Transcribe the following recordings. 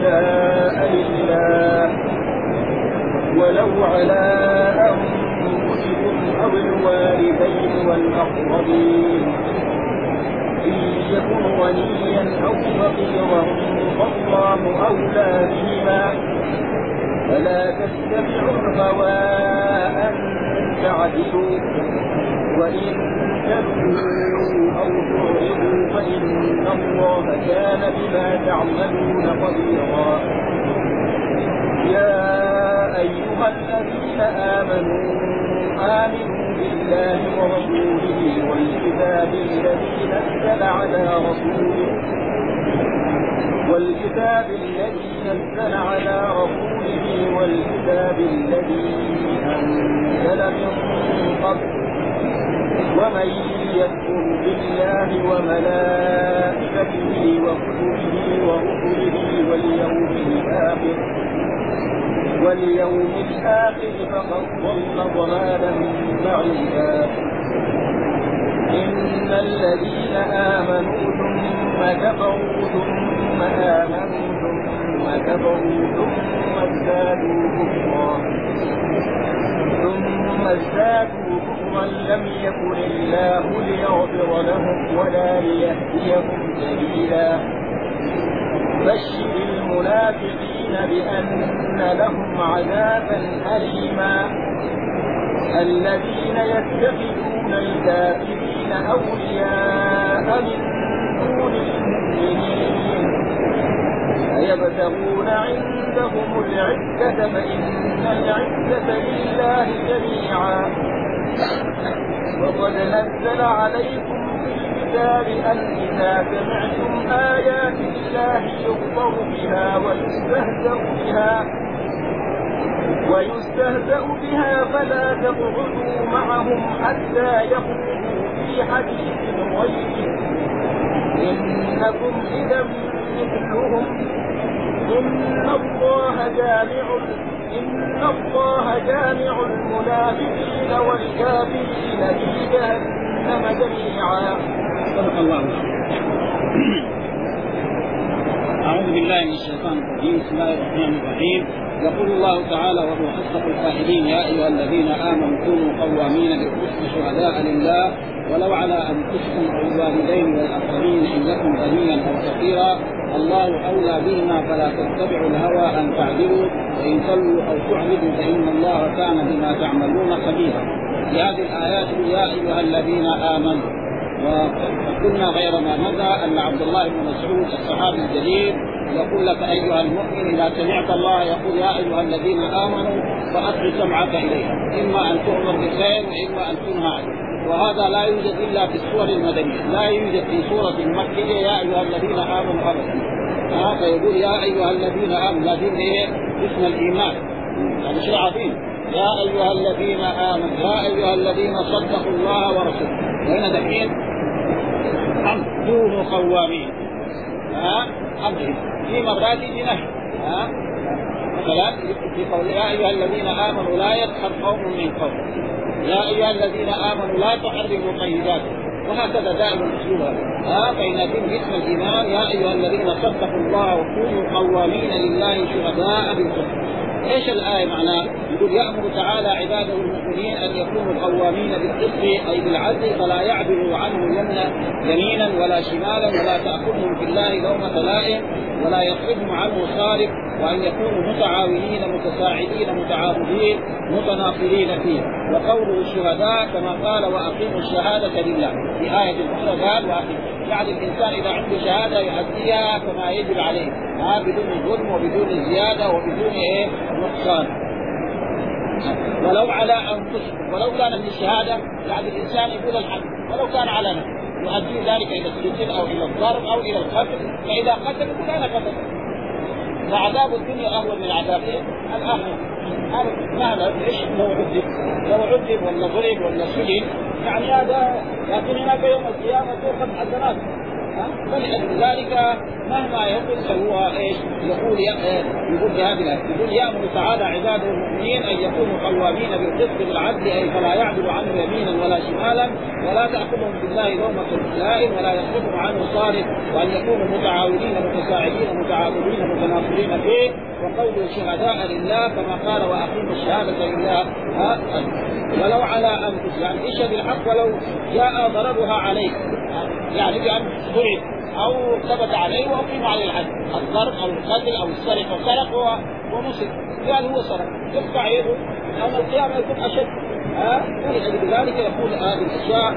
الشهداء لله ولو على أنفسهم أو الوالدين والأقربين إن يكن غنيا أو فقيرا فالله أولى بهما فلا تتبعوا الهوى أن تعدلوا وإن تبدوا أو تعرضوا فإن الله كان بما تعملون خبيرا يا أيها الذين آمنوا بالله ورسوله والكتاب الذي نزل على رسوله والكتاب الذي أنزل من قبل ومن يكفر بالله وملائكته وكتبه ورسله واليوم الآخر فقد ضل ضلالا بعيدا إن الذين آمنوا ثم كفروا ثم آمنوا ثم كفروا ثم ازدادوا كفرا لم يكن الله ليغفر لهم ولا ليهديهم سبيلا بشر المنافقين بأن لهم عذابا أليما الذين يتخذون الكافرين أولياء من دون المؤمنين أيبتغون عندهم العزة فإن العزة لله جميعا وقد نزل عليكم في الكتاب أن إذا سمعتم آيات الله يكفر بها ويستهزأ بها فلا تقعدوا معهم حتى يخوضوا في حديث غيره إنكم إذا مثلهم إن الله جامع المنافقين والكافرين في جهنم جميعا. صدق الله. أعوذ بالله من الشيطان الرجيم. بسم الله الرحمن الرحيم. يقول الله تعالى وهو أصدق القائلين يا أيها الذين آمنوا كونوا قوامين بالقسط شهداء لله ولو على أنفسكم أو الوالدين والأقربين إن يكن غنيا أو فقيرا الله أولى بهما فلا تتبعوا الهوى أن تعدلوا وإن تلوا أو تعرضوا فإن الله كان بما تعملون خبيرا. في هذه الآيات يا أيها الذين آمنوا. وقلنا غير ما مضى أن عبد الله بن مسعود الصحابي الجليل يقول لك أيها المؤمن إذا سمعت الله يقول يا أيها الذين آمنوا فأصغ سمعك إليها إما أن تؤمر بالخير وإما أن تنهى عنه. وهذا لا يوجد إلا في السور المدنية لا يوجد في سورة مكية يا أيها الذين آمنوا أبدا. هذا يقول يا أيها الذين آمنوا لكن إيه اسم الإيمان هذا شيء عظيم. يا أيها الذين آمنوا يا أيها الذين صدقوا الله ورسوله وهنا دحين كونوا قوامين في مرات جنح مثلا في قول يا أيها الذين آمنوا لا يسخر قوم من قوم يا أيها الذين آمنوا لا تحرموا طيبات وهكذا دائما أسلوبها فإن دين اسم الإيمان يا أيها الذين صدقوا الله وكونوا قوامين لله شهداء بالقسط. ايش الآية معناه؟ يقول يأمر تعالى عباده المؤمنين أن يكونوا قوامين بالقسط أي بالعدل فلا يعدلوا عنه يمينا ولا شمالا ولا تأخذهم في الله لومة لائم ولا يصرفهم عنه صارف وأن يكونوا متعاونين متساعدين متعاضدين متناصرين فيه. وقوله الشهداء كما قال وأقيموا الشهادة لله في آية أخرى قال يعني الإنسان إذا عنده شهادة يؤديها كما يجب عليه بدون ظلم وبدون زيادة وبدون نقصان. ولو على أنفسهم ولو كانت الشهادة يعني الإنسان يقول الحق ولو كان على نفسه يؤدي ذلك إلى السجن أو إلى الضرب أو إلى القتل فإذا قتل يقول أنا قتل فعذاب الدنيا أهون من عذاب الآخرة. مهما إيش لو عذب ولا ضرب ولا سجن يعني هذا لكن هناك يوم القيامة تأخذ حسنات فلذلك مهما يقول فهو ايش يقول بهذه الآية، يقول يأمر تعالى عباده المؤمنين ان يكونوا قوامين بالقسط بالعدل، اي فلا يعدل عنه يمينا ولا شمالا، ولا تأخذهم بالله لومة لائم، ولا يصرفهم عنه صارف، وان يكونوا متعاونين متساعدين متعاونين متناصرين فيه، وقولوا شهداء لله كما قال واقيموا الشهادة لله ولو على انفسهم، يعني اشهد الحق ولو جاء ضررها عليه، يعني بأن ضرب أو ثبت عليه وأقيم عليه الحد، الضرب أو القتل أو السرقة، سرق ومسك قال هو سرق يقطع يده يوم القيامة يكون أشد. ولذلك يقول هذه الأشياء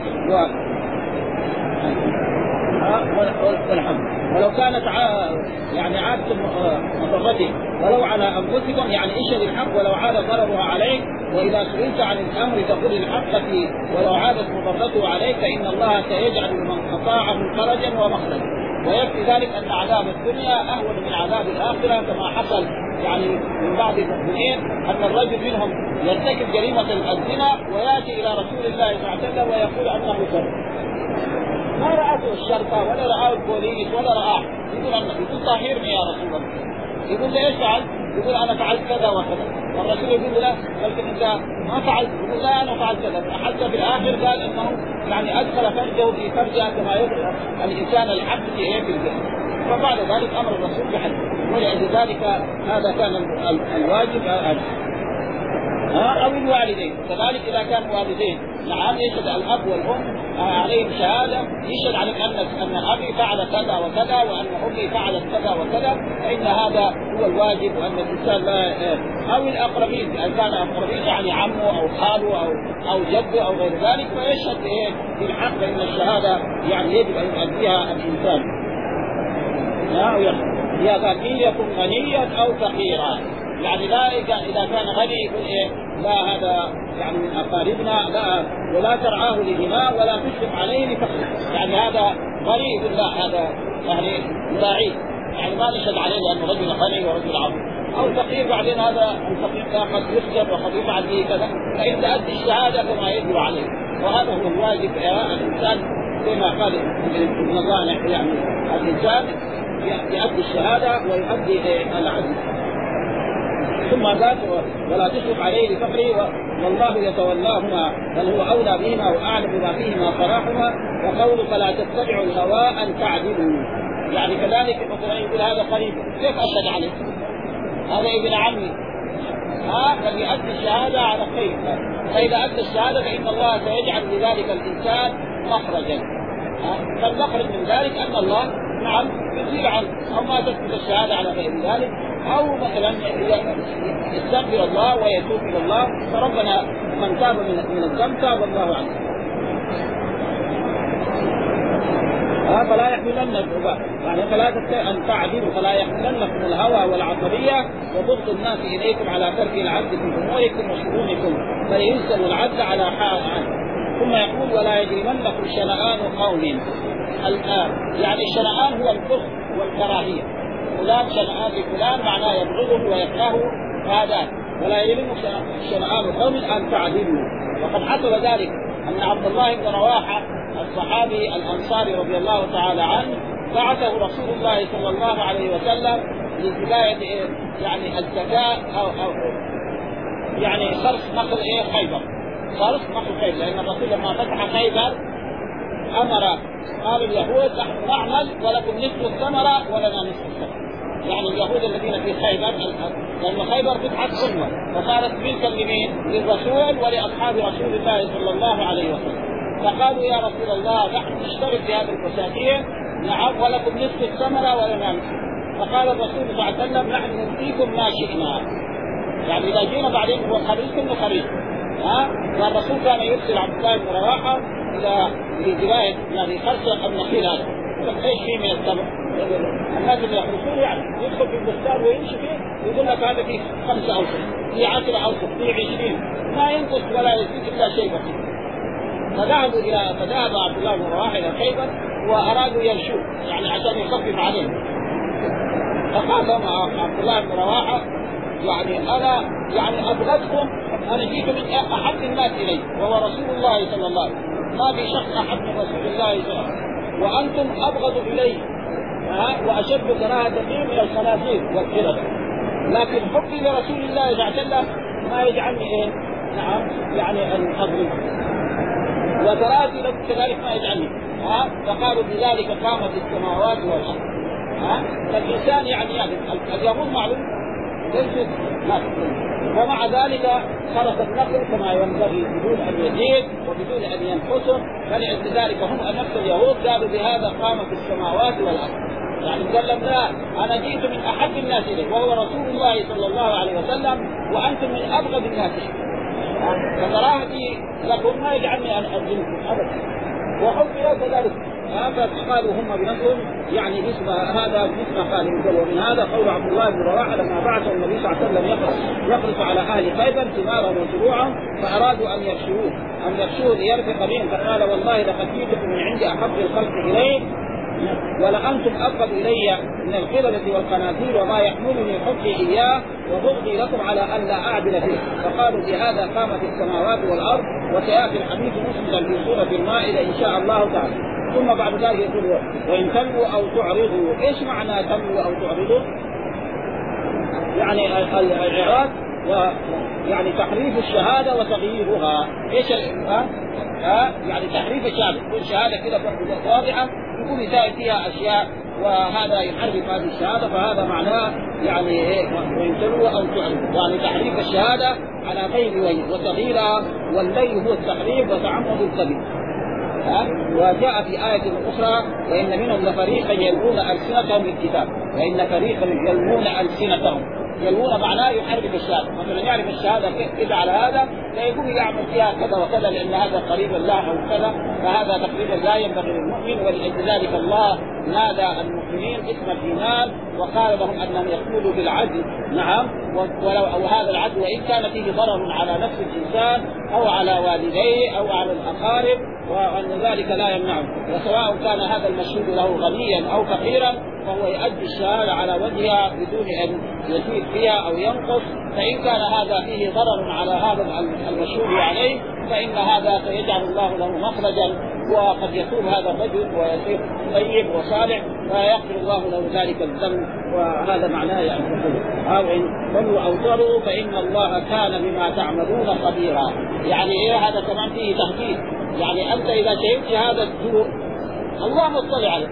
والحمد. ولو كانت يعني عادة مضرته ولو على أنفسكم، يعني اشهد الحق ولو عاد ضررها عليك، وإذا سئلت عن الأمر فقل الحق فيه، ولو عادت مضرته عليك فإن الله سيجعل لمن أطاعه فرجا ومخرجا. ويكفي ذلك أن عذاب الدنيا أهون من عذاب الآخرة، كما حصل يعني من بعض المؤمنين أن الرجل منهم يرتكب جريمة الزنا ويأتي إلى رسول الله صلى الله عليه وسلم ويقول أنه سرق، ما رأته الشرطة ولا رأى البوليس ولا رآه، يقول طاهرني يا رسول الله، يقول ليش فعل؟ يقول أنا فعلت كذا وكذا، والرسول يقول لا بلكن أنت ما فعلت، يقول لا أنا فعلت كذا، حتى في الآخر قال إنه يعني أدخل فرجه في فرجها كما يدخل الإنسان الحد في الجسم. فبعد ذلك أمر الرسول بحد، ولذلك هذا كان الواجب أو الوالدين كذلك. إذا كان والدين نعم يشهد الأب والأم عليهم شهادة، يشهد عليهم أن أبي فعل كذا وكذا وأن أمي فعلت كذا وكذا، فإن هذا هو الواجب، وأن الإنسان لا أو الأقربين إذا كان أقربين يعني عمه أو خاله أو جده أو غير ذلك، فيشهد بالحق، فإن الشهادة يعني يجب أن يؤديها الإنسان. يا قال إن يكن غنيا أو فقيرا، يعني لا إذا كان غني يقول لا هذا يعني من أقاربنا لا، ولا ترعاه لغناه ولا تشفق عليه لفقره، يعني هذا غني يقول لا هذا يعني يراعيه، يعني ما نشهد عليه لأنه رجل غني ورجل عظيم، أو فقير بعدين هذا الفقير قد يسجن وقد يفعل به كذا، فإن تؤدي الشهادة كما يجب عليه، وهذا هو الواجب الإنسان كما قال ابن الظانع، يعني الإنسان يؤدي الشهادة ويؤدي العدل. ثم قال ولا تشرف عليه لفقره والله يتولاهما بل هو أولى بهما وأعلم بما فيهما صلاحهما، وقوله فلا تتبعوا الهوى أن تعدلوا، يعني كذلك مثلا يقول هذا قريب كيف أشهد عليه؟ هذا ابن عمي فليؤدي الشهادة على خير، فإذا أدى الشهادة فإن الله سيجعل لذلك الإنسان مخرجا، فالمخرج من ذلك أن الله نعم يزيل عنه، أو ما تثبت الشهادة على غير ذلك، أو مثلا يستغفر الله ويتوب إلى الله، فربنا من تاب من الذنب تاب الله عنه. فلا يحملنكم يعني فلا أن تعدلوا، فلا يحملنكم الهوى والعصبية وبغض الناس إليكم على ترك العدل في أموركم وشؤونكم، بل ينسب العدل على حال عنه. ثم يقول ولا يجرمنكم شنآن قوم، يعني الشنآن هو الكفر والكراهية، فلان شنآن لفلان معناه يبغضه ويكرهه، هذا ولا يجرمكم شنآن قوم أن تعدلوا. وقد حصل ذلك أن عبد الله بن رواحة الصحابي الأنصاري رضي الله تعالى عنه بعثه رسول الله صلى الله عليه وسلم لولاية يعني الزكاة أو يعني صرف نقل خيبر، صرف نقل خيبر، لأن الرسول لما فتح خيبر أمر قال اليهود نحن نعمل ولكم نصف الثمرة ولنا نصف الثمرة، يعني اليهود الذين في خيبر، لأن خيبر فتحت أمة وصارت ملكا لمين؟ للرسول ولأصحاب رسول الله صلى الله عليه وسلم، فقالوا يا رسول الله نحن نشترك في هذه المساكين نعم ولكم نصف الثمرة ولنا نصف، فقال الرسول صلى الله عليه وسلم نحن نعطيكم ما شئنا، يعني إذا جينا بعدين هو خريج كل خريج والرسول كان يرسل عبد الله بن رواحة إلى جباية يعني خرص النخيل هذا، ايش فيه من الثمر؟ الناس اللي يخرصون يعني يدخل في البستان ويمشي فيه يقول لك هذا فيه 5 أوسق، فيه 10 أوسق، فيه 20، ما ينقص ولا يزيد إلا شيء بسيط. فذهب عبد الله بن رواحة إلى خيبر وأرادوا يمشوا يعني عشان يخفف عليهم، فقال لهم عبد الله بن رواحة يعني أنا يعني أبغضكم، أنا جيت من أحب الناس إلي وهو رسول الله صلى الله عليه وسلم، ما في شخص أحب من رسول الله صلى الله عليه وسلم، وأنتم أبغض إلي وأشد كراهة لي من الخنازير والقردة، لكن حبي لرسول الله إذا اعتله ما يجعلني إيه؟ نعم يعني أن أضرب، وكراهتي لكم كذلك ما يجعلني. فقالوا بذلك قامت السماوات والأرض. فالإنسان يعني اليهود معلوم ليس لا، ومع ذلك خرق النخل كما ينبغي بدون أن يزيد وبدون أن ينقصه، فلذلك هم نفس اليهود قالوا بهذا قامت السماوات والأرض. يعني قال لا، أنا جئت من أحب الناس إليه وهو رسول الله صلى الله عليه وسلم، وأنتم من أبغض الناس إليه، فكراهتي لكم ما يجعلني أن أظلمكم أبدا، وحبي له كذلك. فقالوا هم بنفسهم يعني هذا مثل قال ومن هذا قول عبد الله بن رواحه لما بعث النبي صلى الله عليه وسلم يقرص على اهل خيبر ثمارهم وزروعهم، فارادوا ان يفشوه ليرفق بهم، فقال والله لقد جئتكم من عند احب الخلق اليه ولأنتم أبغض إلي من القردة والقناطير وما يحملني حبي إياه وبغضي لكم على أن لا أعدل فيه. فقالوا بهذا قامت السماوات والأرض. وسيأتي الحديث مسجدا في سورة المائدة إن شاء الله تعالى. ثم بعد ذلك يقول وإن تنموا أو تعرضوا. إيش معنى تنموا أو تعرضوا؟ يعني الإعراض يعني تحريف الشهادة وتغييرها. إيش يعني تحريف الشهادة، تكون شهادة كده واضحة يكون يساوي فيها أشياء وهذا يحرف هذه الشهادة، فهذا معناه يعني وإن تنموا أو تعرضوا، يعني تحريف الشهادة على غير وجه وتغييرها، واللي هو التحريف وتعمد الكذب. وجاء في آية أخرى وإن منهم لفريقا يلوون ألسنتهم بالكتاب وإن فريقا يلوون ألسنتهم. يلوون معناه يحرف الشهادة، مثلا يعرف الشهادة كيف على هذا فيقول يعمل فيها كذا وكذا لأن هذا قريب الله أو كذا، فهذا تقريبا لا ينبغي للمؤمن. ولذلك الله نادى المؤمنين اسم الإيمان وقال لهم أنهم يقولوا بالعدل. نعم، ولو هذا العدل وإن كان فيه ضرر على نفس الإنسان أو على والديه أو على الأقارب، وأن ذلك لا يمنعه، وسواء كان هذا المشهود له غنيا أو فقيرا فهو يؤدي الشهادة على وجهها بدون أن يزيد فيها أو ينقص. فإن كان هذا فيه ضرر على هذا المشهود عليه فإن هذا سيجعل الله له مخرجا، وقد يتوب هذا الرجل ويصير طيب وصالح فيغفر الله له ذلك الذنب. وهذا معناه يعني أو إن تنوا أو تروا فإن الله كان بما تعملون خبيرا. يعني إيه هذا كمان فيه تهديد، يعني أنت إذا شهدت هذا الزور الله مطلع عليه،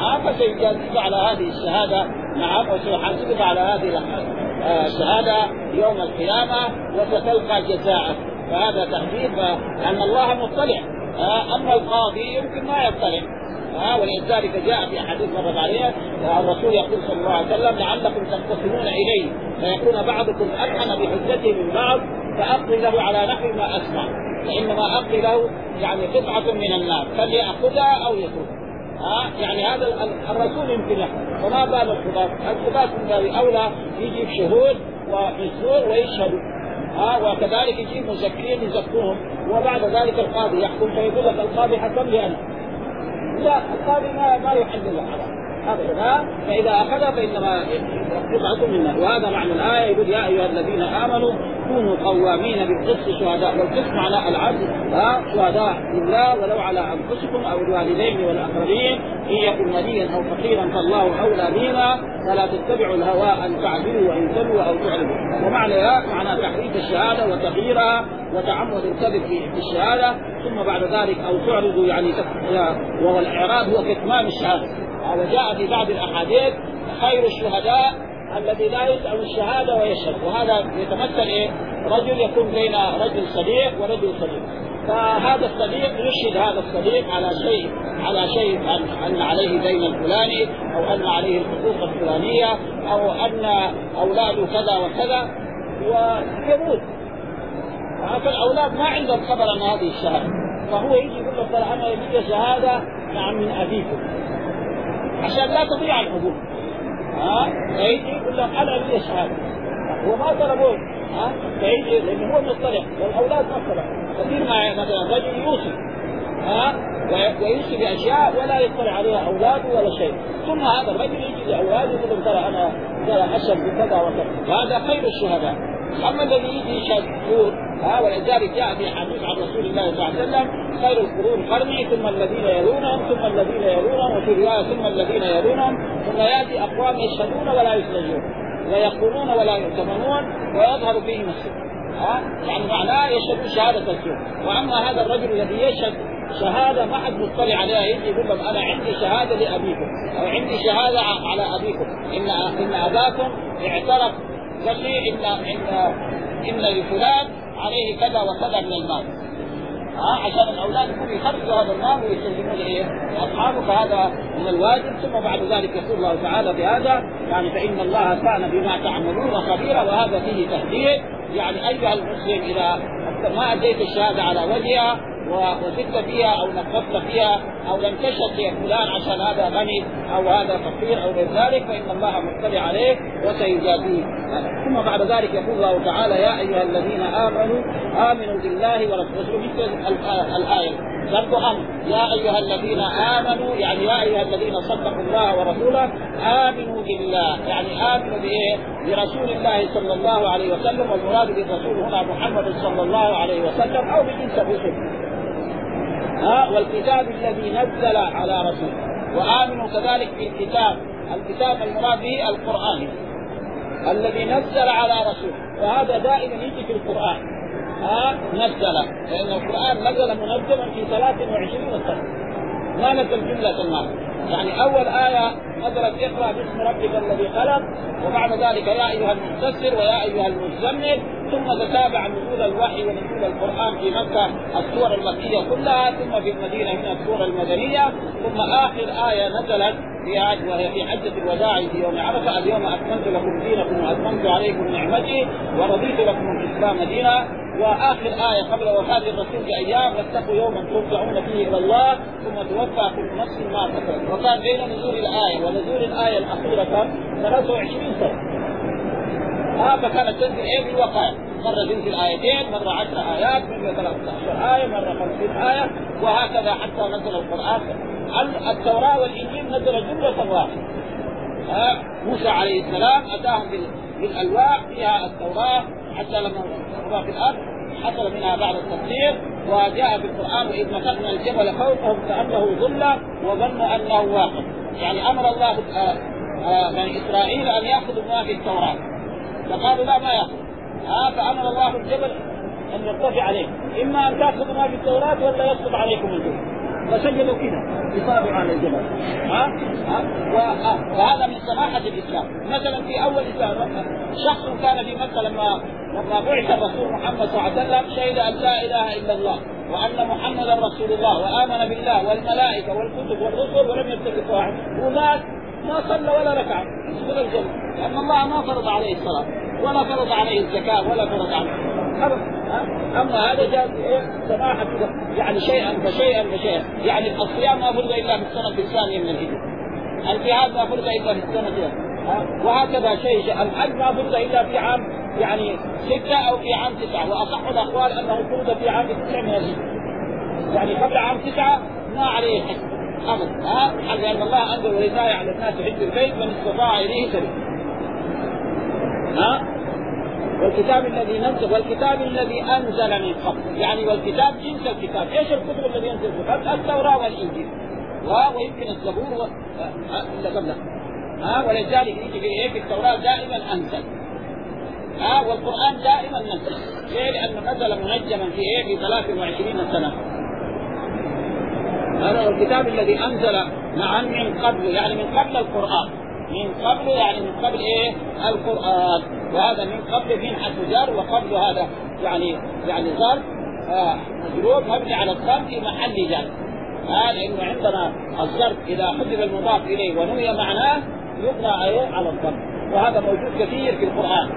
فسيجازيك على هذه الشهادة. نعم، وسيحاسبك على هذه الشهادة يوم القيامة وستلقى جزاءك. فهذا تهديد لأن الله مطلع. أما القاضي يمكن ما يطلع. ولذلك جاء في حديث مرة عليه الرسول يقول صلى الله عليه وسلم لعلكم تختصمون إليه فيكون بعضكم ألحن بحجته من بعض فأقضي له على نحو ما أسمع، فإنما أقضي له يعني قطعة من النار فليأخذها أو يترك. يعني هذا الرسول يمكن يحكم، فما بال القضاة من باب أولى يجيب شهود ويزور ويشهدوا، وكذلك يجيب مزكين يزكوهم، وبعد ذلك القاضي يحكم فيقول لك القاضي حكم لي أنا. لا، القاضي ما يحل له هذا، فإذا أخذ فإنما قطعة منه. وهذا معنى الآية يقول يا أيها الذين آمنوا كونوا قوامين بالقسط شهداء، والقسط معناه العدل، شهداء لله ولو على أنفسكم أو الوالدين والأقربين إن يكن غنيا أو فقيرا فالله أولى بهما فلا تتبعوا الهوى أن تعدلوا وإن تلوا أو تعرضوا. ومعنى تحريف الشهادة وتغييرها وتعمد الكذب في الشهادة. ثم بعد ذلك أو تعرضوا يعني وهو الإعراض هو كتمان الشهادة. وجاء في بعض الأحاديث خير الشهداء الذي لا يسأل الشهادة ويشهد. وهذا يتمثل رجل يكون بين رجل صديق ورجل صديق، فهذا الصديق يشهد هذا الصديق على شيء أن عليه دين الفلاني أو أن عليه الحقوق الفلانية أو أن أولاده كذا وكذا ويموت. فالأولاد ما عندهم خبر عن هذه الشهادة، فهو يجي يقول له أنا يجي شهادة من أبيكم عشان لا تضيع الحقوق. فيجي يقول لهم أنا لي شهادة، هو ما طلبوه. فيجي لأنه هو مطلع والأولاد ما طلعوا. كثير ما مثلا رجل يوصي ويوصي بأشياء ولا يطلع عليها أولاده ولا شيء، ثم هذا الرجل يجي لأولاده يقول لهم ترى أنا أشهد بكذا وكذا، وهذا خير الشهداء. أما الذي يجي يشهد ولذلك جاء في حديث عن رسول الله صلى الله عليه وسلم: خير القرون قرني ثم الذين يلونهم ثم الذين يلونهم، وفي رواية ثم الذين يلونهم، ثم يأتي أقوام يشهدون ولا يستجيبون ويقولون ولا يؤتمنون ويظهر فيهم الصدق. يعني معناه يشهد شهادة الزور. وأما هذا الرجل الذي يشهد شهادة ما حد مطلع عليها، يجي يقول لهم: أنا عندي شهادة لأبيكم، أو عندي شهادة على أبيكم، إن أباكم اعترف، قال لي إن لفلان عليه كذا وكذا من المال، عشان الأولاد يكونوا يخرجوا هذا المال ويسلموا لإيه أصحابه، فهذا من الواجب. ثم بعد ذلك يقول الله تعالى بهذا: يعني فإن الله كان بما تعملون خبيرا. وهذا فيه تهديد، يعني أيها المسلم إذا ما أديت الشهادة على وجهها وزدت فيها أو نقصت فيها أو لم تشهد لفلان عشان هذا غني أو هذا فقير أو غير ذلك، فإن الله مطلع عليه وسيجازيه. ثم بعد ذلك يقول الله تعالى: يا أيها الذين آمنوا بالله ورسوله، مثل الآية برضو أمر: يا أيها الذين آمنوا، يعني يا أيها الذين صدقوا الله ورسوله، آمنوا بالله، يعني آمنوا بإيه؟ برسول الله صلى الله عليه وسلم. والمراد بالرسول هنا محمد صلى الله عليه وسلم أو بجنس الرسل، والكتاب الذي نزل على رسوله. وآمنوا كذلك بالكتاب، الكتاب المراد به القرآن الذي نزل على رسوله، وهذا دائما يجي في القرآن نزل، لأن القرآن نزل منزلا في 23 سنة، ما نزل جملة ما. يعني أول آية نزلت: اقرأ باسم ربك الذي خلق، وبعد ذلك يا أيها المدثر ويا أيها المزمل، ثم تتابع نزول الوحي ونزول القرآن في مكة السور المكية كلها، ثم في المدينة هنا السور المدنية، ثم آخر آية نزلت وهي في حجة الوداع في يوم عرفة: اليوم أكملت لكم دينكم وأتممت عليكم نعمتي ورضيت لكم الإسلام دينا. وآخر آية قبل وفاة الرسول بأيام: واتقوا يوما ترجعون فيه إلى الله ثم توفى كل نفس ما كسبت. وكان بين نزول الآية ونزول الآية الأخيرة 23 سنة. فكانت تنزل بالوقائع، مرة تنزل آيتين، مرة 10 آيات، مرة 13 آية، مرة 50 آية، وهكذا حتى نزل القرآن. التوراة والإنجيل نزل جملة واحدة. موسى عليه السلام أتاهم بالألواح فيها التوراة، حتى لما وضع في الأرض حصل منها بعض التفسير، وجاء في القرآن: وإذ نتقنا الجبل فوقهم كأنه ظلة وظنوا أنه واقع. يعني أمر الله بني إسرائيل أن يأخذوا ما في التوراة، فقالوا لا ما يأخذ. فأمر الله الجبل أن يرتفع عليه، إما أن تأخذوا ما في التوراة ولا يسقط عليكم الجبل. فسجدوا كذا يصابوا على الجبل. وهذا من سماحة الإسلام. مثلا في أول إسلام شخص كان في مكة لما بعث الرسول محمد صلى الله عليه وسلم شهد أن لا إله إلا الله وأن محمدا رسول الله وآمن بالله والملائكة والكتب والرسل ولم يتخذ واحد، ومات ما صلى ولا ركع يدخل الجنة، لأن الله ما فرض عليه الصلاة ولا فرض عليه الزكاة ولا فرض عليه أبدا. أما هذا جاء سماحة كده، يعني شيئا فشيئا. يعني الصيام ما فرض إلا في السنة الثانية من الهجرة، الجهاد ما فرض إلا في السنة دي، وهكذا شيء. الحج ما فرض إلا في عام يعني 6 أو في عام 9، وأصح الأقوال أنه فرض في عام 9 من الهجرة، يعني قبل عام 9 ما عليه حج أبدا. لأن الله أنزل: ولله على الناس حج البيت من استطاع إليه سبيلا. والكتاب الذي نزل والكتاب الذي أنزل من قبل، يعني والكتاب جنس الكتاب. إيش الكتب الذي ينزل من قبل؟ التوراة والإنجيل ويمكن الزبور اللي قبله. ولذلك يجي في التوراة دائما أنزل، والقرآن دائما نزل. ليه؟ لأنه نزل منجما في 23 سنة. هذا الكتاب الذي أنزل من قبل، يعني من قبل القرآن، من قبل يعني من قبل القرآن. وهذا من قبل في حرف جر، وقبل هذا يعني ظرف مجرور مبني على الضم في محل جر. لأنه عندنا الظرف إذا حذف المضاف إليه ونوي معناه يبنى على الضم، وهذا موجود كثير في القرآن.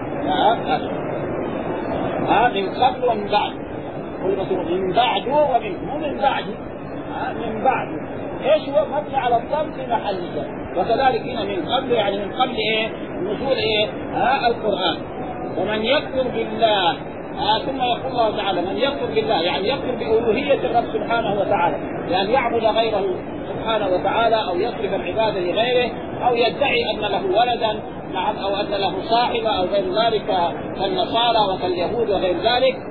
من قبل ومن بعد، من بعد ومن بعد، من بعد ايش هو مبني على الضم في محل جر. وكذلك هنا من قبل يعني من قبل نزول القرآن. ومن يكفر بالله، ثم يقول الله تعالى: من يكفر بالله يعني يكفر بألوهية الرب سبحانه وتعالى، يعني يعبد غيره سبحانه وتعالى، أو يصرف العبادة لغيره، أو يدعي أن له ولدا، أو أن له صاحبة، أو غير ذلك كالنصارى وكاليهود وغير ذلك.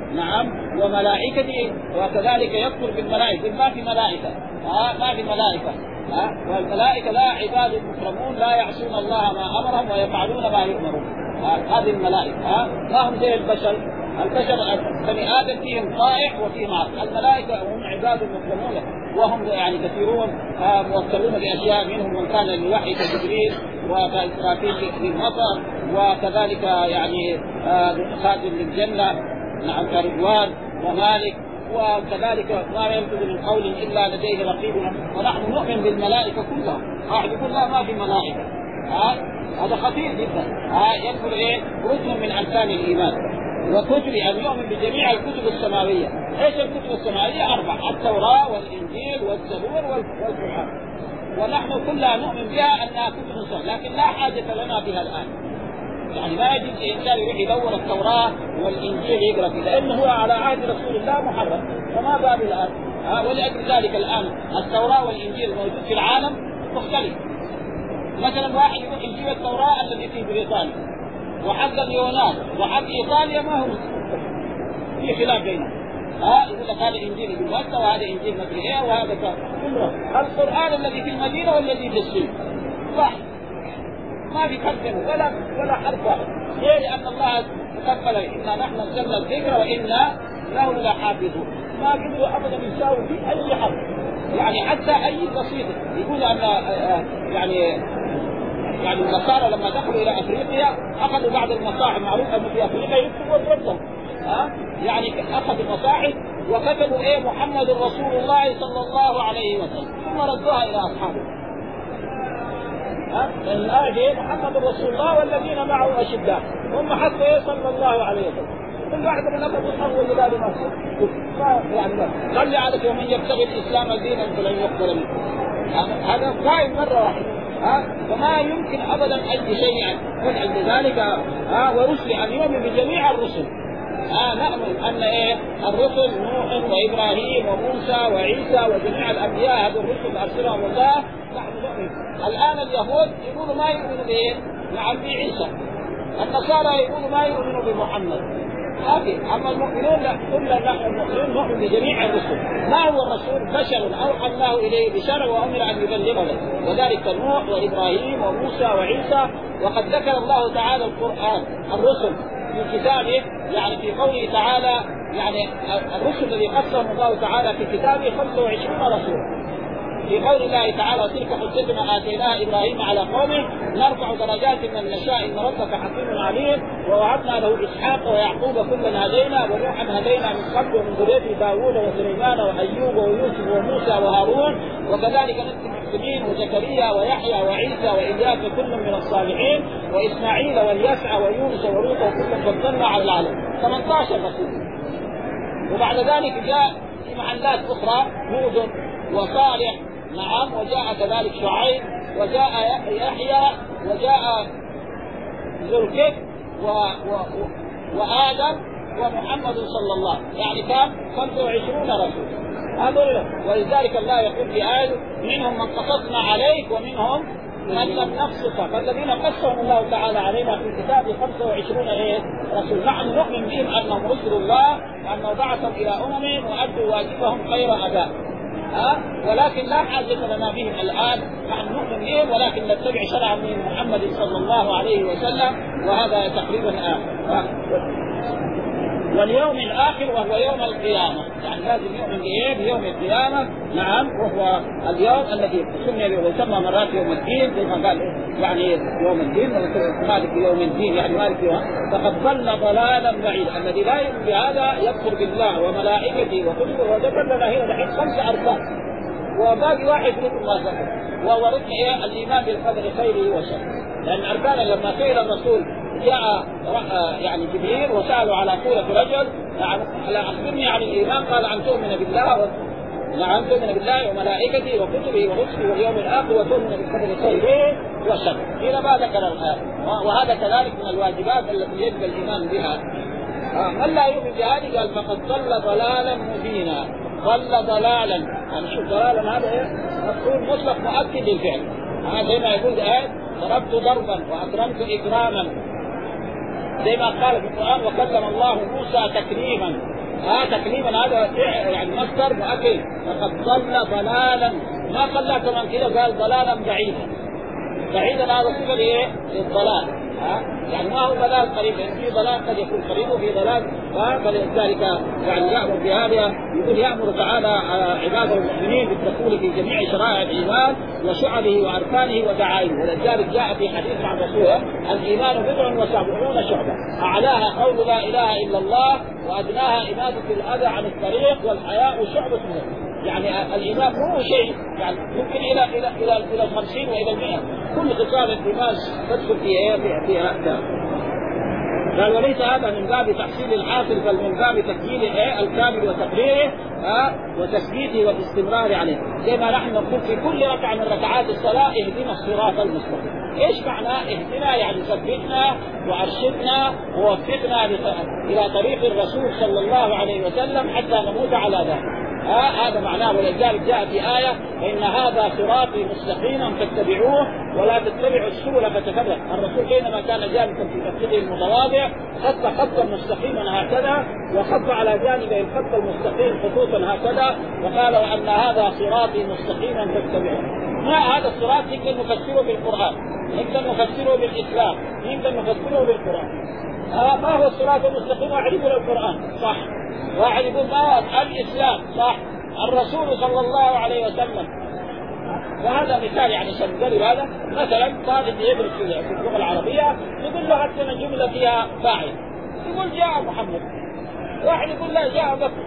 نعم وملائكته، وكذلك يكفر بالملائكة، ما في ملائكة ما في ملائكة والملائكة لا عباد مكرمون لا يعصون الله ما أمرهم ويفعلون ما يؤمرون. هذه الملائكة ما هم زي البشر بني آدم فيهم طائع وفيهم عاصي. الملائكة هم عباد مكرمون وهم يعني كثيرون موكلون بأشياء، منهم من كان للوحي كجبريل وكإسرافيل للمطر، وكذلك يعني خادم للجنة نعم كرضوان ومالك، وكذلك ما يلفظ من قول إلا لديه رقيب. ونحن نؤمن بالملائكة كلها. واحد يقول لا ما في ملائكة هذا خطير جدا. يدخل ركن من أركان الإيمان. وكتب أن يؤمن بجميع الكتب السماوية. ايش الكتب السماوية؟ 4: التوراة والإنجيل والزبور والقرآن. ونحن كلها نؤمن بها أنها كتب سماوية، لكن لا حاجة لنا بها الآن. يعني ما يجب الإنسان يروح يدور التوراة والإنجيل يقرأ فيه، لأنه هو على عهد رسول الله محرم، فما بال الآن. ولأجل ذلك الآن التوراة والإنجيل موجود في العالم مختلف. مثلا واحد يروح يجيب التوراة الذي في بريطانيا وحق اليونان وحق إيطاليا ما هو في خلاف بينهم. يقول لك هذا إنجيل في مكة وهذا إنجيل مدري إيه وهذا كله. القرآن الذي في المدينة والذي في الصين واحد، ما في فرق ولا حرف واحد. ليه؟ لأن الله تقبل إنا نحن نزلنا الذكر وإنا له لحافظون. ما قدروا أبدا يساووا في أي حرف، يعني حتى أي بسيطة. يقول أن يعني النصارى لما دخلوا إلى أفريقيا أخذوا بعض المصاحف، معروف أن في أفريقيا يكتبوا ويردوا يعني أخذوا المصاحف وكتبوا محمد رسول الله صلى الله عليه وسلم، ثم ردوها إلى أصحابه. الآية محمد رسول الله والذين معه أشداء، هم حتى صلى الله عليه وسلم. كل واحد من أخذ الحول لبعض نفسه. يعني خلي عليك ومن يبتغي الإسلام دينا فلن يقبل منه. هذا قائم مرة واحدة. فما يمكن أبدا أي شيء من ذلك. ورسل أن يؤمن بجميع الرسل. نأمن أن الرسل نوح وإبراهيم وموسى وعيسى وجميع الأنبياء هذه الرسل أرسلهم الله نحن نؤمن. الآن اليهود يقولوا ما يؤمنوا نعم بعيسى، النصارى يقولوا ما يؤمنوا بمحمد. أما المؤمنون لا، كلنا نحن المؤمنون نؤمن بجميع الرسل. ما هو الرسول؟ بشر أوحى الله إليه بشرع وأمر أن يبلغه، وذلك نوح وإبراهيم وموسى وعيسى. وقد ذكر الله تعالى القرآن الرسل في كتابه، يعني في قوله تعالى يعني الرسل الذي قسم الله تعالى في كتابه 25 رسول. في قول الله تعالى وتلك حجتنا آتيناها إبراهيم على قومه نرفع درجات من نشاء إن ربك حكيم عليم. ووهبنا له إسحاق ويعقوب كلا هدينا ونوحا هدينا من قبل ومن ذريته داوود وسليمان وأيوب ويوسف وموسى وهارون وكذلك نجزي المحسنين وزكريا ويحيى وعيسى وإلياس كل من الصالحين وإسماعيل واليسع ويونس ولوط وكلا فضلنا على العالم. 18 رسول. وبعد ذلك جاء في محلات أخرى هود وصالح نعم، وجاء كذلك شعيب وجاء يحيى وجاء ذو الكفل وآدم ومحمد صلى الله عليه وسلم، يعني كان 25 رسول. ولذلك الله يقول في آية منهم من قصصنا عليك ومنهم من لم نقصص. فالذين قصهم الله تعالى علينا في كتابه 25 رسول. نحن نؤمن بهم أنهم رسل الله وأنه بعثهم إلى أمم وأدوا واجبهم خير أداء. ولكن لا حاجة لنا بهم الآن. نحن نؤمن بهم ولكن نتبع شرع من محمد صلى الله عليه وسلم، وهذا تقريبا واليوم الآخر وهو يوم القيامة. يعني لازم يؤمن بيوم القيامة نعم، وهو اليوم الذي يسمى مرات يوم الدين زي ما قال يعني يوم الدين مالك يوم الدين، يعني مالك يوم. فقد ضل ضلالا بعيدا. الذي لا يؤمن بهذا يكفر بالله وملائكته وكتبه. وذكر لنا هنا الحين 5 أركان وباقي واحد مثل ما ذكر، وهو ركن الإيمان بالقدر خيره وشره. لأن أركان لما سئل الرسول جاء يعني جبريل وسألوا على صورة رجل على أخبرني عن الإيمان، قال أن تؤمن بالله تؤمن بالله وملائكته وكتبه ورسله واليوم الآخر وتؤمن بالقدر خيره وشره. إلى ما ذكر الآن. وهذا كذلك من الواجبات التي يجب الإيمان بها. من لا يؤمن بهذه قال فقد ضل ضلالا مبينا. ضل ضلالا، يعني شوف ضلالا هذا مفعول مطلق مؤكد للفعل. زي ما يقول ضربت ضربا وأكرمت إكراما، زي ما قال في القرآن وكلم الله موسى تكريما. تكليما هذا يعني مصدر مؤكد، فقد ضل ضلالا، ما خلاه كمان كذا قال ضلالا بعيدا هذا صفة ايه للضلال. يعني ما هو ضلال قريب، في ضلال قد يكون قريب وفي ضلال، فلذلك يعني يأمر بهذا، يقول يأمر تعالى عباده المؤمنين بالدخول في جميع شرائع الإيمان وشعبه وأركانه ودعائمه. ولذلك جاء في حديث عن رسوله: الإيمان 79 شعبة، أعلاها قول لا إله إلا الله، وأدناها إماتة الأذى عن الطريق، والحياء شعبة منه. يعني الإيمان مو شيء يعني ممكن إلى 50 وإلى 100، كل خصال الإيمان تدخل في هذا. قال: وليس هذا من باب تحصيل الحاصل، بل من باب تكميل الكامل وتقريره وتثبيته والاستمرار عليه. زي ما نحن نقول في كل ركعة من ركعات الصلاة: اهدنا الصراط المستقيم. ايش معنى اهدنا؟ يعني ثبتنا وارشدنا ووفقنا الى طريق الرسول صلى الله عليه وسلم حتى نموت على ذلك. هذا معناه. ولذلك جاء في آية: فإن هذا صراطي مستقيما فاتبعوه ولا تتبعوا السبل فتفرق. الرسول حينما كان جالسا في مسجده المتواضع خطا مستقيما هكذا، وخط على جانبه الخط المستقيم خطوطا هكذا، وقال: وأن هذا صراطي مستقيما فاتبعوه. هذا الصراط يمكن نفسره بالقرآن، يمكن نفسره بالإسلام، يمكن نفسره بالقرآن. ما هو الصراط المستقيم؟ واحد يقول القرآن صح، واحد يقول ما الإسلام صح، الرسول صلى الله عليه وسلم. وهذا مثال يعني سنقرب هذا. مثلا طالب يدرس في اللغة العربية يقول له عندنا جملة فيها فاعل، يقول جاء محمد، واحد يقول لا جاء بكر،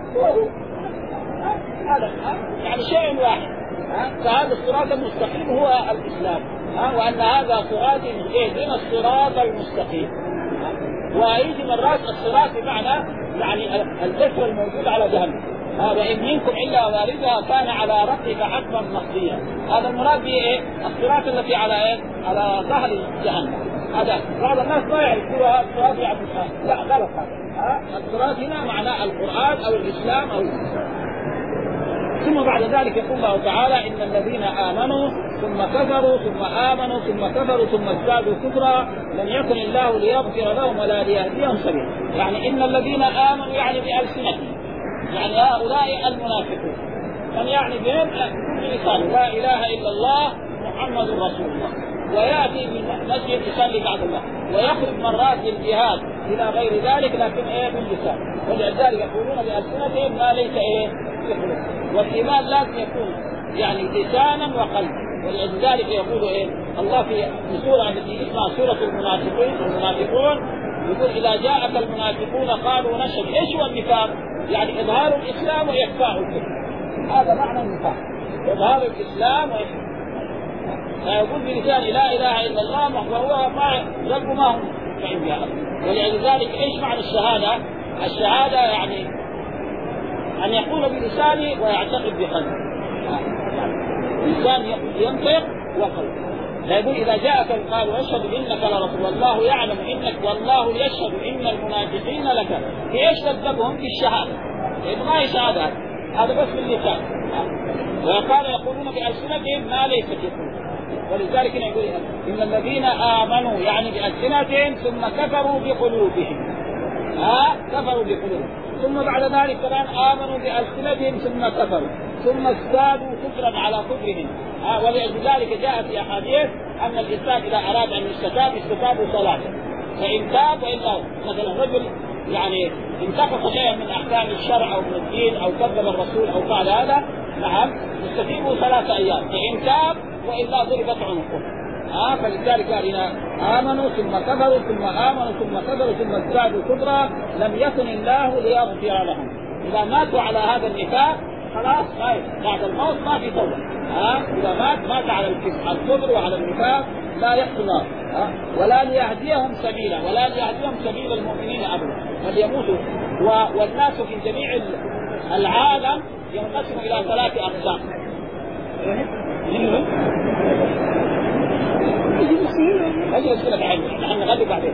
هذا يعني شيء واحد. فهذا الصراط المستقيم هو الإسلام، وأن هذا صراطي اهدنا الصراط المستقيم. ويجي مرات الصراط بمعنى يعني الجسر الموجود على جهنم، وإن منكم إلا واردها كان على ربك حتما مقضيا. هذا المراد به إيه؟ الصراط التي على إيه؟ على ظهر جهنم. هذا بعض الناس ما يعرفوها الصراط يعني لا غلط. الصراط هنا معناه القرآن أو الإسلام أو ثم بعد ذلك يقول الله تعالى: إن الذين آمنوا ثم كفروا ثم آمنوا ثم كفروا ثم ازدادوا كفرا لم يكن الله ليغفر لهم ولا ليهديهم سبيلا. يعني إن الذين آمنوا يعني بألسنتهم، يعني هؤلاء المنافقون، من يعني بهم بلسانه لا إله إلا الله محمد رسول الله، ويأتي من مسجد يصلي بعد الله، ويخرج مرات للجهاد إلى غير ذلك، لكن باللسان. ولذلك يقولون بألسنتهم ما ليس يقولون. والإيمان لازم يكون يعني لسانا وقلبا. ولذلك يقول الله في سورة التي اسمها سورة المنافقون يقول: إذا جاءك المنافقون قالوا نشهد. إيش هو النفاق؟ يعني إظهار الإسلام وإخفاء الكفر. هذا معنى النفاق، إظهار الإسلام وإخفاء. فيقول بلسان لا إله إلا الله وهو ما رب ما هو فإن جاء. ولذلك إيش معنى الشهادة؟ الشهادة يعني أن يقول بلسانه ويعتقد بقلبه. الإنسان ينطق وقلبه. فيقول: إذا جاءك قالوا يشهد إنك لرسول الله يعلم إنك والله يشهد إن المنافقين لك. إيش كذبهم؟ في الشهادة، لأنه ما هي شهادة، هذا بس باللسان. وقال: يقولون بألسنتهم ما ليس في قلوبهم. ولذلك يقول: إن الذين آمنوا يعني بألسنتهم ثم كفروا بقلوبهم. كفروا بقلوبهم، ثم بعد ذلك كمان آمنوا بألسنتهم ثم كفروا، ثم ازدادوا كفرا على كفرهم. ولذلك جاء في أحاديث أن الإنسان إذا أراد أن يستتاب صلاته، فإن تاب وإلا مثلا رجل يعني انتقص شيئا من أحكام الشرع أو من الدين أو كذب الرسول أو فعل هذا، نعم يستتيبه 3 أيام، فإن تاب وإلا ضربت عنقه. فلذلك قال: آمنوا ثم كفروا ثم آمنوا ثم كفروا ثم ازدادوا كفرا لم يكن الله ليغفر لهم. إذا ماتوا على هذا النفاق خلاص بعد الموت ما في توبة. إذا مات على الكفر وعلى النفاق لا يحصل الله. ولا ليهديهم سبيلا، ولا ليهديهم سبيل المؤمنين أبدا، بل يموتوا. والناس في جميع العالم ينقسم إلى 3 أقسام. هذه أسئلة عامة نحن نغلب بعدين.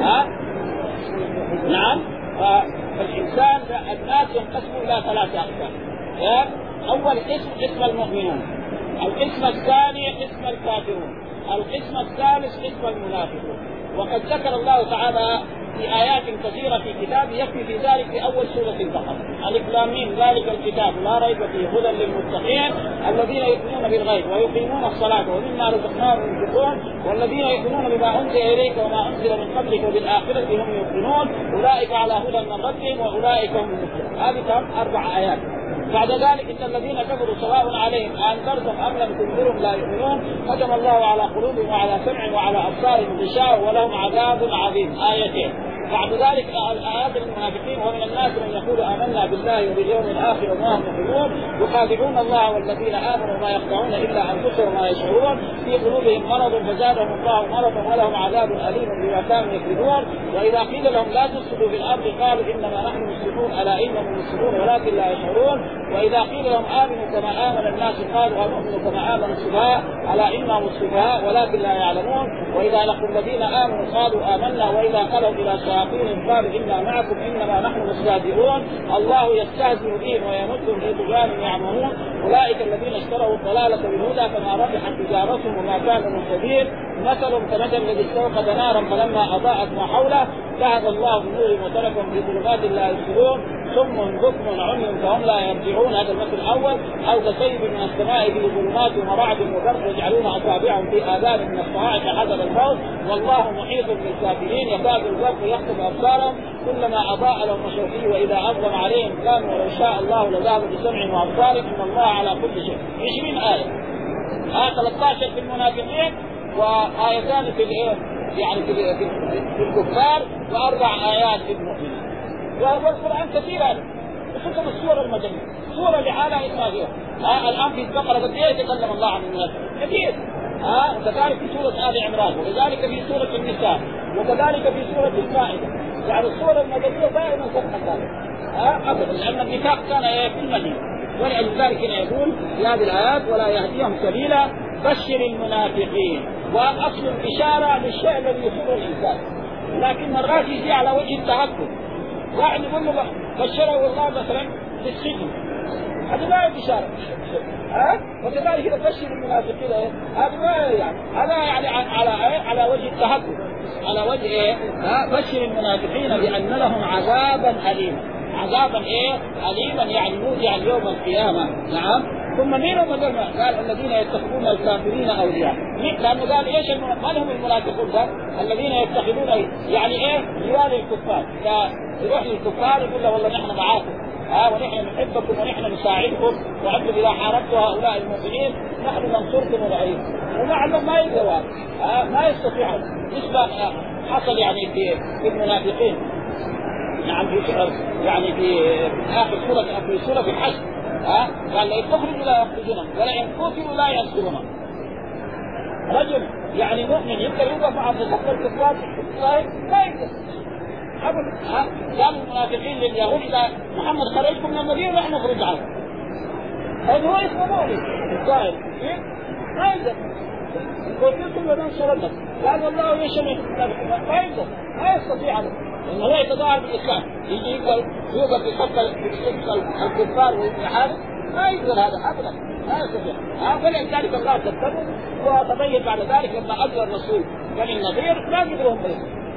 نعم. فالإنسان الناس ينقسموا إلى 3 أقسام. أول اسم المؤمنون، القسم الثاني اسم الكافرون، القسم الثالث اسم المنافقون. وقد ذكر الله تعالى في آيات كثيرة في كتاب يكفي في ذلك في أول سورة البقرة. ألف لام ميم ذلك الكتاب لا ريب فيه هدى للمتقين الذين يؤمنون بالغيب ويقيمون الصلاة ومما رزقناهم ينفقون والذين يؤمنون بما أنزل إليك وما أنزل من قبلك وبالآخرة هم يوقنون أولئك على هدى من ربهم وأولئك هم المفلحون. هذه 4 آيات. بعد ذلك إن الذين كفروا سواء عليهم أنذرتم أم لم تنذرهم لا يؤمنون ختم الله على قلوبهم وعلى سمعهم وعلى أبصارهم غشاوة ولهم عذاب عظيم. آيتين. بعد ذلك الآيات المنافقين ومن الناس من يقول آمنا بالله وباليوم الآخر وما هم مؤمنون يخادعون الله والذين آمنوا ما يخدعون إلا أنفسهم وما يشعرون في قلوبهم مرض فزادهم الله مرضا ولهم عذاب أليم بما كانوا يكذبون وإذا قيل لهم لا تفسدوا في الأرض قالوا إنما نحن مسلمون ألا إنهم مسلمون ولكن لا يشعرون وإذا قيل لهم آمنوا كما آمن الناس قالوا أنؤمن كما آمن السفهاء ألا إنهم السفهاء ولكن لا يعلمون وإذا لقوا الذين آمنوا قالوا آمنا وإذا خلوا إلى شياطين قالوا إنا معكم إنما نحن مستهزئون الله يستهزئ بهم ويمدهم في طغيانهم يعمهون أولئك الذين اشتروا الضلالة بالهدى فما ربحت تجارتهم وما كانوا مهتدين مثلهم كمثل الذي استوقد نارا فلما أضاءت ما حوله ذهب الله بنورهم وتركهم في ظلمات لا يبصرون ثم بكم عمي فهم لا يرجعون. هذا المثل الأول. أو كصيب من السماء في ظلمات ورعد وبرق يجعلون أصابعهم في آذانهم من الصواعق حذر الموت والله محيط بالكافرين يكاد البرق يخطف أبصارهم كلما أضاء لهم مشوا فيه وإذا أظلم عليهم كانوا ولو شاء الله لذهب بسمعهم وأبصارهم إن الله على كل شيء. 20 آية. 13 في المنافقين وآيتان في يعني في الكفار و4 آيات في المؤمنين. والقرآن كثير هذا وخصوصا السورة المدنية سورة لحالها اسمها فيها. الآن في البقرة قد يتكلم الله عن المنافقين كثير. وكذلك في سورة آل عمران وكذلك في سورة النساء وكذلك في سورة المائدة. يعني السورة المدنية دائما تبحث هذا أبدا لأن النفاق كان في المدينة ولذلك يقول في هذه الآيات ولا يهديهم سبيلا بشر المنافقين. وأصل الإشارة للشيء الذي يسر الإنسان لكن مرات يجي على وجه التهكم واحد يقول له بشره الله مثلا بالسجن هذا ما هي بشارة. وكذلك بشر المنافقين هذا ما يعني هذا يعني على وجه التهكم على وجه بشر المنافقين بأن لهم عذابا أليما. عذابا أليما يعني موجع يوم القيامة. نعم. ثم مين هم قال الذين يتخذون الكافرين أولياء لأنه قال إيش من هم المنافقون ده الذين يتخذون يعني جوال الكفار يروح للكفار يقول له والله نحن معاكم ونحن نحبكم ونحن نساعدكم وعندما إذا حاربتوا هؤلاء المؤمنين نحن ننصركم ونعينكم ومعلم ما يقدر ما يستطيع نسبة حصل يعني في المنافقين. نعم يعني في آخر سورة في سورة الحشر قال لئن تخرجوا لا يخرجون ولئن قتلوا لا ينصرون. رجل يعني مؤمن يقدر يوقف مع تصدر الكفار ما يقدر أبدا. قالوا المنافقين لليهود إذا محمد خرجكم من المدينة نحن نخرج عنه. هذا هو اسمه مؤمن الظاهر ما يقدر قتلتم لننصرنكم قال والله يشمل ما يقدر ما يستطيع هذا إنه هو يتظاهر بالإسلام يجي يوقف يحط الكفار ويحارب ما يقدر هذا أبدا ما يستطيع. فلذلك الله كتبه وتبين بعد ذلك لما أجرى الرسول بني النذير ما قدروا هم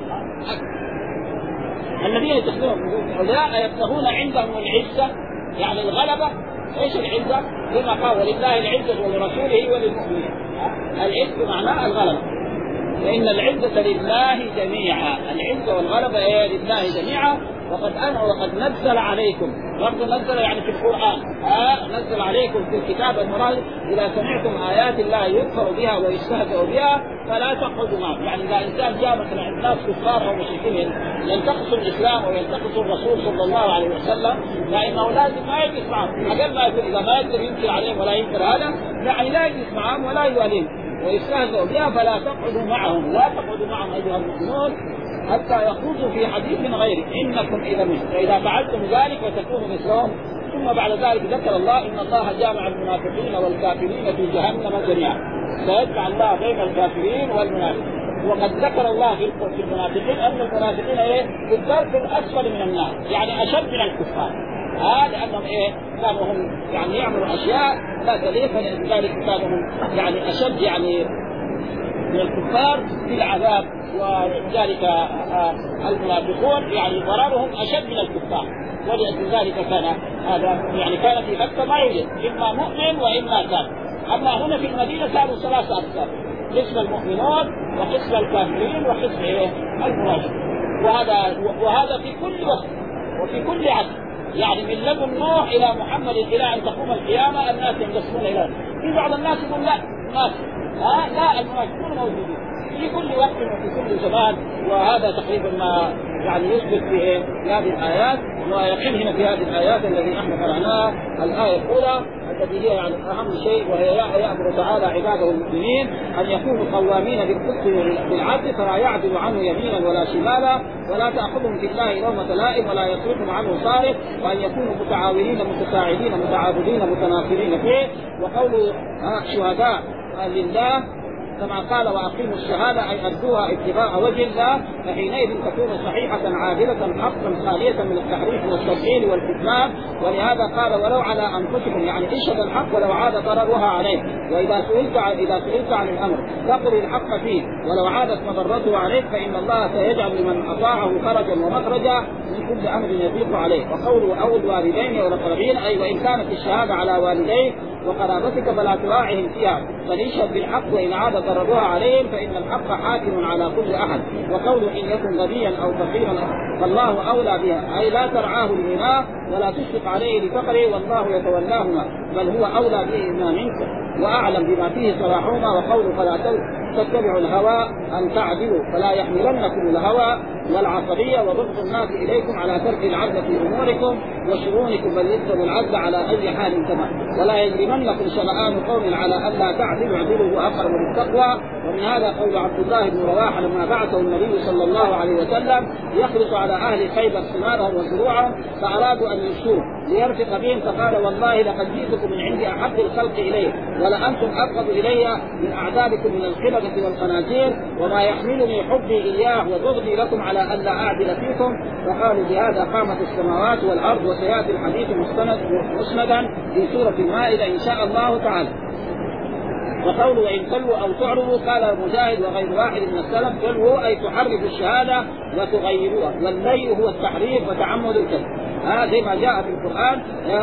الذين يتخذون أولئك يبتغون عندهم العزة يعني الغلبة. ايش العزة؟ كما قال ولله العزة ولرسوله وللمؤمنين. العزة معناه الغلبة فإن العزة لله جميعا. العزة والغلبة لله جميعا. وقد نزل عليكم برضو نزل يعني في القرآن نزل عليكم في الكتاب المراد إذا سمعتم آيات الله يكفر بها ويستهزأ بها فلا تقعدوا معهم. يعني إذا إنسان جاء مثلا الناس كفار أو مشركين ينتقصوا الإسلام وينتقصوا الرسول صلى الله عليه وسلم فإنه لازم ما يجلس معهم. أقل ما يقول إذا ما يقدر ينكر عليهم ولا ينكر هذا يعني لا يجلس معهم ولا يواليهم ويستهزئوا بها فلا تقعدوا معهم. لا تقعدوا معهم أيها المؤمنون حتى يخوضوا في حديث غيره إنكم إذا مثل فإذا فعلتم ذلك وتكونوا مثلهم. ثم بعد ذلك ذكر الله إن الله جامع المنافقين والكافرين في جهنم جميعا سيجمع الله بين الكافرين والمنافقين. وقد ذكر الله في المنافقين أن المنافقين في الدرك الأسفل من النار يعني أشد من الكفار لأنهم كانوا هم يعني يعملوا أشياء لا تليق فلذلك كانوا يعني أشد يعني من الكفار في العذاب. ولذلك المنافقون يعني ضررهم أشد من الكفار، ولذلك كان هذا يعني كان في مكة ما يوجد إما مؤمن وإما كافر. أما هنا في المدينة كانوا 3 أقسام: قسم المؤمنون وقسم الكافرين وقسم المنافقين. وهذا في كل وقت وفي كل عصر، يعني من لدن نوح إلى محمد إلى أن تقوم القيامة الناس ينقسمون إلى. في بعض الناس يقول لا الناس لا المنافقون موجودين في كل وقت وفي كل زمان. وهذا تقريبا ما يعني يثبت في هذه الآيات. ويقين هنا في هذه الآيات الذي نحن قرأناها الآية الأولى التي هي يعني أهم شيء، وهي يأمر تعالى عباده المؤمنين أن يكونوا قوامين بالقسط بالعدل فلا يعدل عنه يمينا ولا شمالا ولا تأخذهم في الله لومة لائم ولا يصرفهم عنه صارف، وأن يكونوا متعاونين متساعدين متعاضدين متناصرين فيه. وقولوا شهداء لله كما قال وأقيموا الشهادة أي أدوها ابتغاء وجه الله، فحينئذ تكون صحيحة عادلة حقا خالية من التحريف والتضليل والكتمان. ولهذا قال ولو على أنفسكم، يعني اشهد الحق ولو عاد ضررها عليك. وإذا سئلت عن الأمر فقل الحق فيه ولو عادت مضرته عليك، فإن الله سيجعل لمن أطاعه فرجا ومخرجا من كل أمر يضيق عليه. وقوله أو الوالدين والأقربين أي وإن كانت الشهادة على والديك وقرابتك فلا تراعهم فيها بل اشهد بالحق وإن عاد ضررها عليهم فإن الحق حاكم على كل أحد. وقوله إن يكن غنيا أو فقيرا فالله أولى بها أي لا ترعاه لغناه ولا تشفق عليه لفقره والله يتولاهما بل هو أولى بهما منك وأعلم بما فيه صلاحهما. وقوله فلا تتبعوا الهوى أن تعدلوا فلا يحملنكم الهوى والعصبية وضغط الناس إليكم على ترك العدل في أموركم وشؤونكم بل يلزموا العدل على أي حال كما ولا يجرمنكم شنآن قوم على ألا تعدلوا اعدلوا أقرب للتقوى. ومن هذا قول عبد الله بن رواحة لما بعثه النبي صلى الله عليه وسلم يخلص على أهل خيبر ثمارهم وزروعهم فأرادوا أن يشكروا ليرفق بهم فقال والله لقد جئتكم من عند أحب الخلق إليه ولأنتم أبغض إلي من أعدادكم من القردة والخنازير وما يحملني حبي إياه وبغضي لكم على ألا أعدل فيكم. وقالوا بهذا قامت السماوات والأرض وسيأتي الحديث مسندا في سورة المائدة إن شاء الله تعالى. وقولوا وإن تلووا أو تعرضوا قال مجاهد وغير واحد من السلف تلووا أي تحرفوا الشهادة وتغيروها واللي هو التحريف وتعمد الكذب. زي ما جاء في القرآن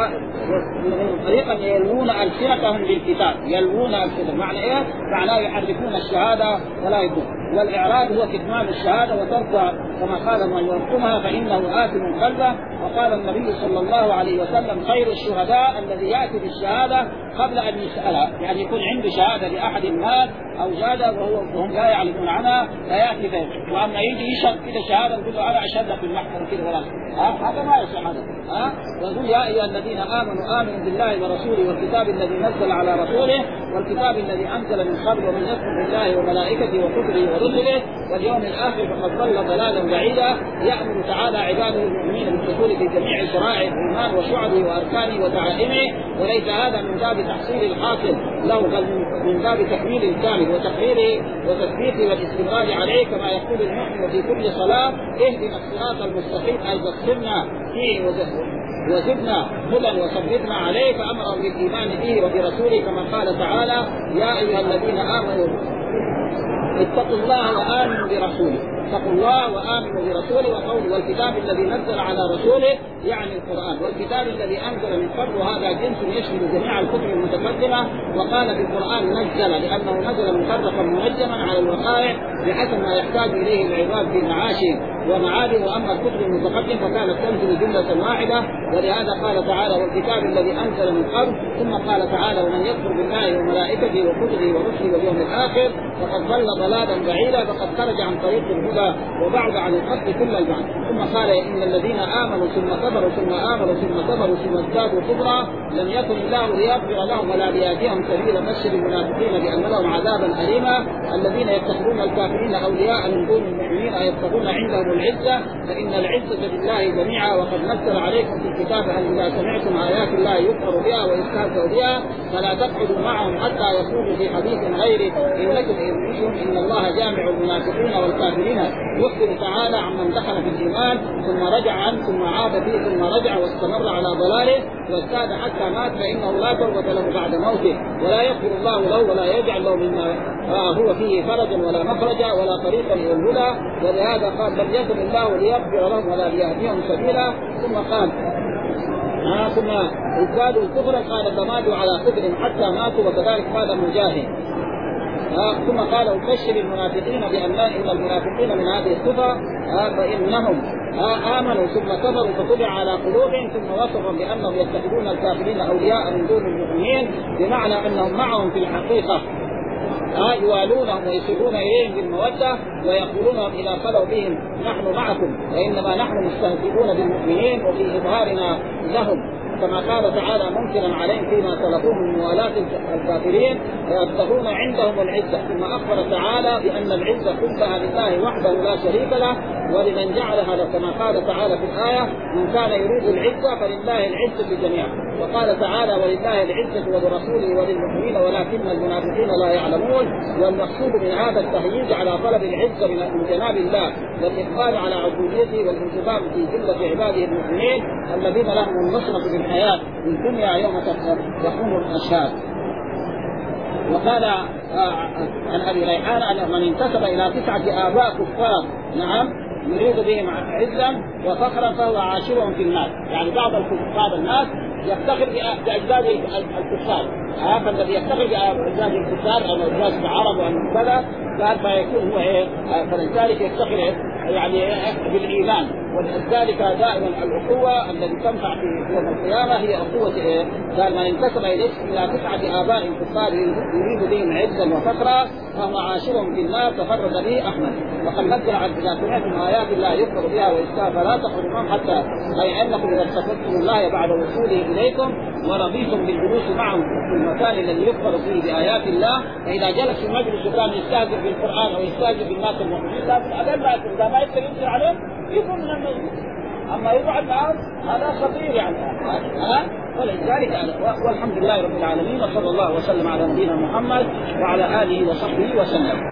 طريقا يلوون ألسنتهم بالكتاب يلوون ألسنتهم معنى إيه؟ معناه يحرفون الشهادة ولا يكون. والإعراض هو كتمان الشهادة وترك كما قال من يركمها فإنه آثم قلبه. وقال النبي صلى الله عليه وسلم خير الشهداء الذي يأتي بالشهادة قبل أن يسألها، يعني يكون عنده شهادة لأحد الناس أو زاد وهم لا يعلمون عنها لا يأتي ذلك، وأما يجي يشهد كده شهادة يقول له أنا أشهد لك في المحكمة كده ولا هذا ما يصح هذا. ويقول يا أيها الذين آمنوا بالله ورسوله والكتاب الذي نزل على رسوله والكتاب الذي أنزل من قبل ومن يكفر بالله وملائكته وكتبه ورسله واليوم الآخر فقد ضل ضلالا بعيدا. يأمر تعالى عباده المؤمنين بالدخول في جميع شرائع الإيمان وشعبه وأركانه وتعاليمه، وليس هذا من باب تحصيل الحاصل له بل من باب تكميل الكامل وتقريره وتثبيته والاستمرار عليه كما يقول المؤمن في كل صلاة اهدنا الصراط المستقيم أي بصرنا فيه وزدنا هدى وثبتنا عليه. فأمرهم بالإيمان به وبرسوله كما قال تعالى يا أيها الذين آمنوا اتقوا الله وآمنوا برسوله اتقوا الله وآمنوا برسوله. وقوله والكتاب الذي نزل على رسوله يعني القرآن والكتاب الذي أنزل من قبل هذا جنس يشمل جميع الكتب المتقدمة. وقال في القرآن نزل لأنه نزل مفرقا منجما على الوقائع بحسب ما يحتاج إليه العباد في معاشهم ومعادهم. وأما الكتب المتقدمة فكانت تنزل جملة واحدة ولهذا قال تعالى والكتاب الذي أنزل من قبل ثم قال تعالى ومن يكفر بالله وملائكته وكتبه ورسله واليوم الآخر فقد ضل ضلالا بعيدا فقد خرج عن طريق الهدى وبعد عن الحق كل البعد. ثم قال إن الذين آمنوا ثم صبروا ثم آمنوا ثم صبروا ثم ازدادوا كفرا لم يكن الله ليغفر لهم ولا ليهديهم سبيلا. بشر المنافقين بأن لهم عذابا أليما الذين يتخذون الكافرين أولياء من دون المؤمنين أيبتغون عندهم العزة فإن العزة لله جميعا، وقد نزل عليكم في الكتاب أن إذا سمعتم آيات الله يكفر بها ويستهزأ بها فلا تقعدوا معهم حتى يقولوا في حديث غيره إنكم إن إن الله جامع المنافقين والكافرين. يخبر تعالى عمن دخل في الإيمان ثم رجع عنه ثم عاد فيه ثم رجع واستمر على ضلاله وازداد حتى مات فإنه لا توبة له بعد موته، ولا يغفر الله له ولا يجعل له مما هو فيه فرجا ولا مخرجا ولا طريقا إلى الهدى. ولهذا قال بل يكن الله ليغفر لهم ولا ليهديهم سبيلا. ثم قال ثم ازدادوا كفرا قال فماتوا على كفر حتى ماتوا، وكذلك قال مجاهد. ثم قال أبشر المنافقين بأن إن المنافقين من هذه الصفة فإنهم آمنوا ثم كفروا فطبع على قلوبهم، ثم وصفهم بأنهم يتخذون الكافرين أولياء من دون المؤمنين، بمعنى أنهم معهم في الحقيقة يوالونهم ويسرون إليهم بالمودة ويقولون إذا خلوا بهم نحن معكم وإنما نحن مستهزئون بالمؤمنين وفي إظهارنا لهم، كما قال تعالى منكرا عليهم فيما طلبوه من موالاة الكافرين ويبتغون عندهم العزة. ثم أخبر تعالى بأن العزة كلها لله وحده لا شريك له ولمن جعلها له، كما قال تعالى في الآية من كان يريد العزة فلله العزة جميعا. وقال تعالى ولله العزة ولرسوله وللمؤمنين ولكن المنافقين لا يعلمون. والمقصود من هذا التهييج على طلب العزة من جناب الله والإقبال على عبوديته والانتظام في جملة عباده المؤمنين الذين لهم النصرة بالحياة في الدنيا يوم يقوم الأشهاد. وقال عن أبي ريحان أن من انتسب إلى 9 آباء كفار يريد بهم عزا وفخرا فهو عاشرهم في الناس. يعني بعض الناس يفتخر بأجداد الكفار، فالذي يفتخر بأجداد الكفار أو أجداد العرب وأن كذا قال فيكون هو فلذلك يفتخر يعني بالإيمان. ولذلك دائما الأخوة التي تنفع في يوم القيامة هي أخوة قال من انتسب إلى 9 آباء كفار يريد بهم عزا وفخرا فهو عاشرهم في النار تفرد به أحمد. وقد نزل عن إذا سمعتم آيات الله يكفر بها ويستهزأ فلا تقعدوا حتى أي أنكم إذا استفدتم الله بعد وصوله إليكم ورضيتم بالجلوس معهم في المكان الذي يكفر فيه بآيات الله، فإذا جلس في مجلس وكان يستهزئ بالقرآن أو يستهزئ بالناس المؤمنين إذا ما يقدر ينزل عليه يكون من المجلس. أما يقعد معهم هذا خطير يعني ولذلك والحمد لله رب العالمين وصلى الله وسلم على نبينا محمد وعلى آله وصحبه وسلم.